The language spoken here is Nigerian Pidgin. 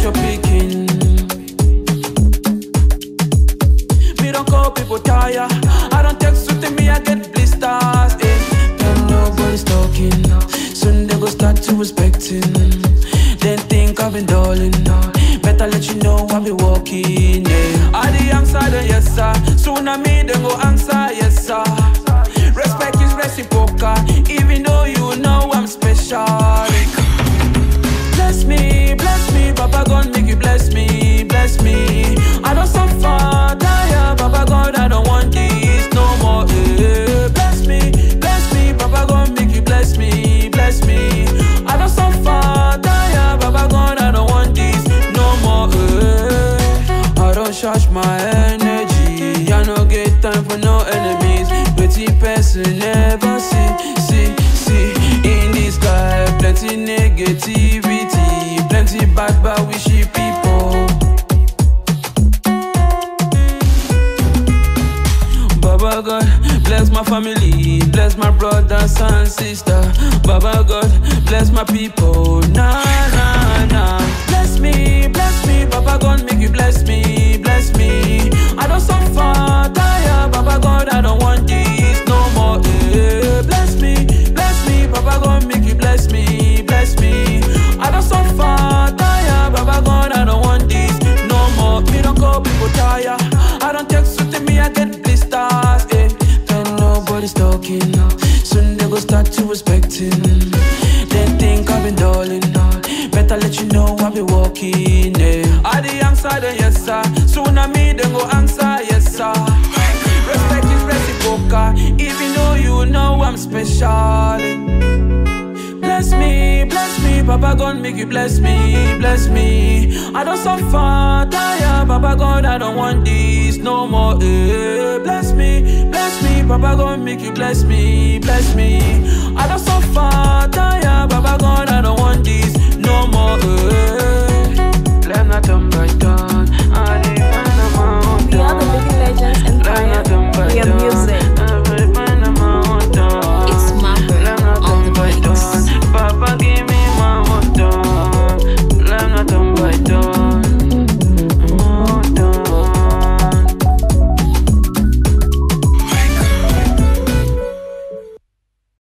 your picking. Me don't call people tire. I don't text with me, I get blisters. And nobody's talking. Soon they go start to respecting. Then think I've been darling. Better let you know I be walking. I the answer, yes sir. Soon I me then go answer, yes sir. Respect is reciprocal, even though you know I'm special. Bless me, Papa God make you bless me, bless me. I don't suffer, tire, Papa God, I don't want this no more. Bless me, Papa God make you bless me, bless me. I don't suffer, tire, Papa God, I don't want this no more. I don't charge my energy, I no get time for no enemies. Pretty person never see in this life. Plenty negativity, plenty bad wishy people. Baba God, bless my family, bless my brothers and sisters. Baba God, bless my people, nah. Bless me, Baba God, make you bless me, bless me. I don't suffer, tire, Baba God, I don't want this no more. Bless me, Baba God, make you bless me, bless me. I don't suffer, tire, Baba God, I don't want this no more. Me don't call people tire, I don't text with me, I get blisters. Then nobody's talking, soon they go start to respecting. Then think I've been darling, better let you know I be walking. I the answer, yes sir. Soon I me then go answer, yes sir. Respect is reciprocal, even though you know I'm special. Bless me, Papa God make you bless me, bless me. I don't suffer, tire, Papa God, I don't want this no more. Bless me, Papa God make you bless me, bless me. I don't suffer, tire, Papa God, I don't want this no more.